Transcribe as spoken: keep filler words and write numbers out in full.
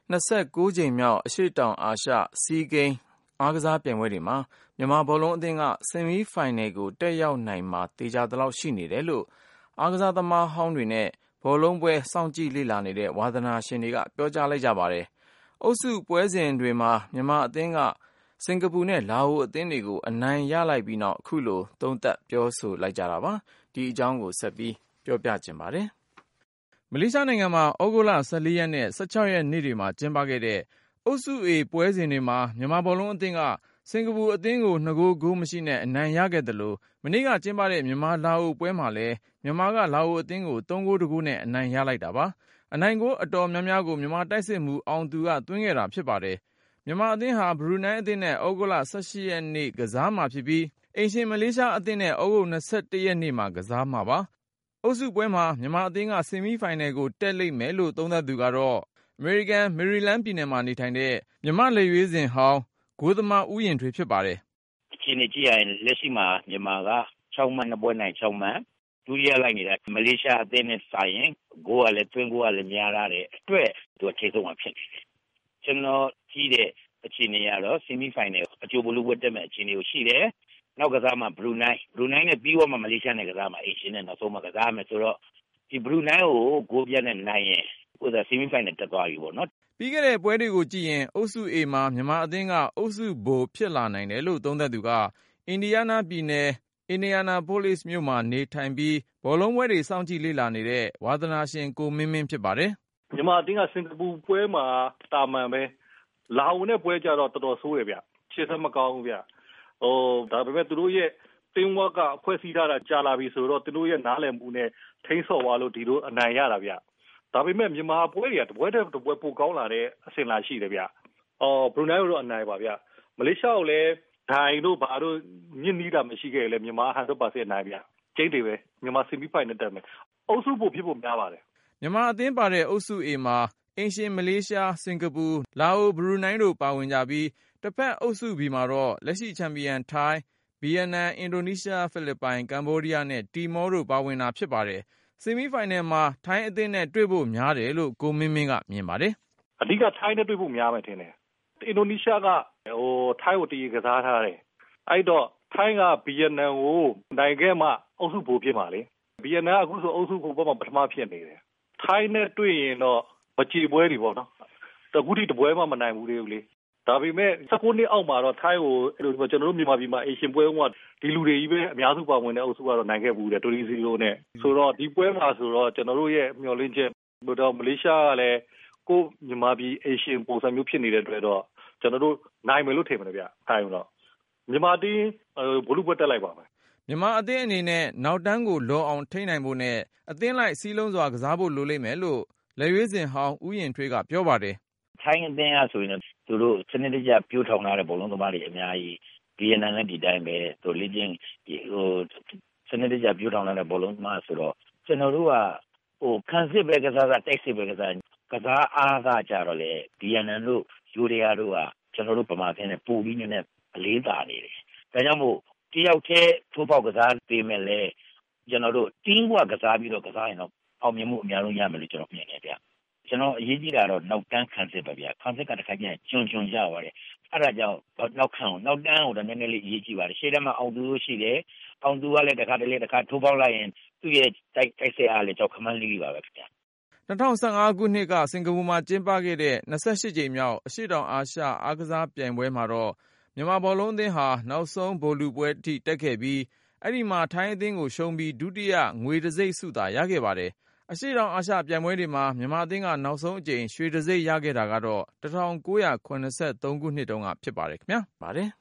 နှစ်ဆယ့်ကိုးကြိမ်မြောက်အရှေ့တောင်အာရှဆီးဂိမ်းအားကစားပြိုင်ပွဲတွေမှာမြန်မာဘောလုံးအသင်းကဆီမီဖိုင်နယ်ကိုတက်ရောက်နိုင်မှာသေချာသလောက်ရှိနေတယ်လို့အားကစားသမားဟောင်းတွေနဲ့ဘောလုံးပွဲစောင့်ကြည့်လေ့လာနေတဲ့ဝါသနာရှင်တွေကပြောကြားလိုက်ကြပါတယ်။အုပ်စုပွဲစဉ်တွေမှာမြန်မာအသင်းကစင်ကာပူနဲ့လာအိုအသင်းတွေကိုအနိုင်ရလိုက်ပြီးနောက်အခုလိုသုံးသပ်ပြောဆိုလိုက်ကြတာပါ။ဒီအကြောင်းကိုဆက်ပြီးပြောပြချင်ပါတယ်။မလေးရှားနိုင်ငံမှာဩဂုတ်လဆယ့်လေးရက်နဲ့ဆယ့်ခြောက်ရက်နေ့တွေမှာကျင်းပခဲ့တဲ့အုပ်စု A ပွဲစဉ်တွေမှာမြန်မာဘောလုံးအသင်းကစင်ကာပူအသင်းကိုနှစ်ဂိုးဂိုးမရှိနဲ့အနိုင်ရခဲ့တယ်လို့မနေ့ကကျင်းပတဲ့မြန်မာလာအိုပွဲမှာလည်းမြန်မာကလာအိုအသင်းကိုသုံးဂိုးတစ်ဂိုးနဲ့အနိုင်ရလိုက်တာပါ။အနိုင်ဂိုးအတော်များများကိုမြန်မာတိုက်စစ်မှူးအောင်သူကသွင်းခဲ့တာဖြစ်ပါတယ်။မြန်မာအသင်းဟာဘရူနိုင်းအသင်းနဲ့ဩဂုတ်လဆယ့်ရှစ်ရက်နေ့ကစားမှာဖြစ်ပြီးအိမ်ရှင်မလေးရှားအသင်းနဲ့ဩဂုတ်၂၁ရက်နေ့မှာကစားမှာပါ။အုပ်စုပွဲမှာမြန်မာအသင်းကဆီမီဖိုင်နယ်ကိုတက်လိမ့်မယ်လို့သုံးသပ်သူကတော့အမေရိကန်မေရီလန်းပြည်နယ်မှာနေထိုင်တဲ့မြန်မာလက်ရွေးစင်ဟောင်းဂိုးသမားဦးရင်ထွေးဖြစ်ပါတယ်။အခြေအနေကြည့်ရရင်လက်ရှိမှာမြန်မာက၆မှတ်နှစ်ပွဲနိုင်၆မှတ်ဒုတိယလိုက်နေတာမလေးရှားအသင်းနဲ့စာရင်ဂိုးကလည်းသွင်းဂိုးကလည်းများလာတဲ့အတွက်သူအထိဆုံးမှာဖြစ်နေတယ်။ကျွန်တော်ကြည့်တဲ့အခြေအနေကတော့ဆီမီဖိုင်နယ်အကျိုးဘလူးပွဲတက်မဲ့အခြေအနေကိုရှိတယ်။နောက်ကစားမှာဘရူနိုင်းဘရူနိုင်းနဲ့ပြီးတော့မှမလေးရှားနဲ့ကစားမှာအိမ်ရှင်နဲ့နောက်ဆုံးမှကစားမယ်ဆိုတော့ဒီဘရူနိုင်းကိုဂိုးပြတ်နဲ့နိုင်ရင်ဟိုဒါဆီမီဖိုင်နယ်တက်သွားပြီပေါ့နော်။ပြီးခဲ့တဲ့ပွဲတွေကိုကြည့်ရင်အုပ်စု A မှာမြန်မာအသင်းကအုပ်စုဘိုဖြစ်လာနိုင်တယ်လို့သုံးသပ်သူကအင်ဒီယားနားပြည်နယ်အင်ဒီယာနာပိုလိစ်မြို့မှာနေထိုင်ပြီးဘောလုံးပွဲတွေစောင့်ကြည့်လေ့လာနေတဲ့ဝါသနာရှင်ကိုမင်းမင်းဖြစ်ပါတယ်။မြန်မာအသင်းကစင်ကာပူပွဲမှာတာမန်ပဲလာအိုနဲ့ပွဲကြတော့တော်တော်ဆိုးတယ်ဗျ။ရှေ့ဆက်မကောင်းဘူးဗျ။ဟိုဒါပေမဲ့သူတို့ရဲ့တင်းဝက်ကအဖွဲ့အစည်းထားတာကြာလာပြီဆိုတော့သူတို့ရဲ့နားလည်မှုနဲ့ထိန်းဆော့သွားလို့ဒီလိုအနိုင်ရတာဗျ။ဒါပေမဲ့မြန်မာပွဲတွေကတပွဲတစ်ပွဲပိုကောင်းလာတဲ့အဆင့်လာရှိတယ်ဗျ။အော်ဘရူနိုင်းတို့အနိုင်ပါဗျ။မလေးရှားကိုလည်းဒိုင်တို့ဘာတို့ညစ်နီးတာမရှိခဲ့လေမြန်မာဟန်ဒပါစအနိုင်ဗျ။ကျိန်းတွေပဲမြန်မာဆီမီဖိုင်နယ်တက်မယ်။အုပ်စုပိုဖြစ်ဖို့များပါတယ်။မြန်မာအသင်းပါတဲ့အုပ်စု A မှာအင်ရှင်မလေးရှားစင်ကာပူလာအိုဘရူနိုင်းတို့ပါဝင်ကြပြီးတစ်ဖက်အုပ်စု B မှာတော့လက်ရှိချန်ပီယံထိုင်းဗီယက်နမ်အင်ဒိုနီးရှားဖိလစ်ပိုင်ကမ္ဘောဒီးယားနဲ့တီမောတို့ပါဝင်တာဖြစ်ပါတယ်။ဆီမီဖိုင်နယ်မှာထိုင်းအသင်းနဲ့တွေ့ဖို့များတယ်လို့ကိုမင်းမင်းကမြင်ပါတယ်။အဓိကထိုင်းနဲ့တွေ့ဖို့များမယ်ထင်တယ်။အင်ဒိုနီးရှားကဟိုထိုင်းကိုတည်ကစားထားတယ်။အဲ့တော့ထိုင်းကဗီယက်နမ်ကိုနိုင်ခဲ့မှအုပ်စုဘိုးဖြစ်မှာလေ။ဗီယက်နမ်ကအခုဆိုအုပ်စုဘိုးဘက်မှာပထမဖြစ်နေတယ်။ထိုင်းနဲ့တွေ့ရင်တော့မကြေပွဲတွေပေါ့နော်။တကူတီတပွဲမှမနိုင်ဘူးသေးဘူးလေ။ဒါပေမဲ့၁၉နှစ်အောက်မှာတော့ထိုင်းကိုအဲ့လိုကျွန်တော်တို့မြန်မာပြည်မှာအေရှင်ပွဲကဒီလူတွေကြီးပဲအများစုပါဝင်တဲ့အုပ်စုကတော့နိုင်ခဲ့ဘူးတယ်တိုရီစီလိုနဲ့ဆိုတော့ဒီပွဲမှာဆိုတော့ကျွန်တော်တို့ရဲ့မျှော်လင့်ချက်ဘို့တော့မလေးရှားကလည်းကိုမြန်မာပြည်အေရှင်ပုံစံမျိုးဖြစ်နေတဲ့အတွက်တော့ကျွန်တော်တို့နိုင်မယ်လို့ထင်ပါတယ်ဗျထိုင်းတော့မြန်မာတင်းဘလူးပွဲတက်လိုက်ပါမယ်မြန်မာအသင်းအနေနဲ့နောက်တန်းကိုလောအောင်ထိန်းနိုင်ဖို့နဲ့အသင်းလိုက်စီးလုံးစွာကစားဖို့လိုလိမ့်မယ်လို့လက်ရွေးစင်ဟောင်းဦးရင်ထွေးကပြောပါတယ်ထိုင်းအသင်းအဆိုရင်သူတို့စနစ်တကျပြိုးထောင်လာတဲ့ဘောလုံးသမားတွေအများကြီးဗီယက်နမ်နဲ့ဒီတိုင်းပဲသူလေ့ကျင့်ဒီဟိုစနစ်တကျပြိုးထောင်လာတဲ့ဘောလုံးသမားဆိုတော့ကျွန်တော်တို့ကဟိုခံစစ်ပဲကစားတာတိုက်စစ်ပဲကစားကစားအားကကြတော့လေဗီယက်နမ်တို့ယူရီးယားတို့ကကျွန်တော်တို့ဗမာပြည်နဲ့ပိုပြီးနဲ့အလေးသာနေတယ်ဒါကြောင့်မို့တယောက်တည်းထိုးပေါက်ကစားပေးမယ်လေကျွန်တော်တို့တင်းဘွားကစားပြီးတော့ကစားရင်တော့အောင်မြင်မှုအများဆုံးရမယ်လို့ကျွန်တော်မြင်တယ်ဗျကျွန်တော်အရေးကြီးတာတော့နောက်တန်းခံစစ်ပါဗျာခံစစ်ကတစ်ခါကျရင်ကျွန်းကျွန်းရပါတယ်အဲ့ဒါကြောင့်နောက်ခံနောက်တန်းကိုတော့နည်းနည်းလေးအရေးကြီးပါတယ်ရှေ့တန်းမှာအောင်သူရှိတယ်အောင်သူကလည်းတစ်ခါတလေတစ်ခါထိုးပေါက်လိုက်ရင်သူ့ရဲ့တိုက်တိုက်စစ်အားလည်းကြောက်ခမန်းလေးပါပဲဗျာ၂၀၁၅ခုနှစ်ကစင်ကာပူမှာကျင်းပခဲ့တဲ့၂၈ကြိမ်မြောက်အရှေ့တောင်အာရှအားကစားပြိုင်ပွဲမှာတော့မြန်မာဘောလုံးအသင်းဟာနောက်ဆုံးဗိုလ်လုပွဲအထိတက်ခဲ့ပြီးအဲ့ဒီမှာထိုင်းအသင်းကိုရှုံးပြီးဒုတိယငွေတံဆိပ်ဆုသာရခဲ့ပါတယ်အရှေ့တောင်အာရှပြိုင်ပွဲတွေမှာမြန်မာအသင်းကနောက်ဆုံးအကြိမ်ရွှေတံဆိပ်ရခဲ့တာကတော့၁၉၇၃ခုနှစ်တုန်းကဖြစ်ပါတယ်ခင်ဗျာပါတယ်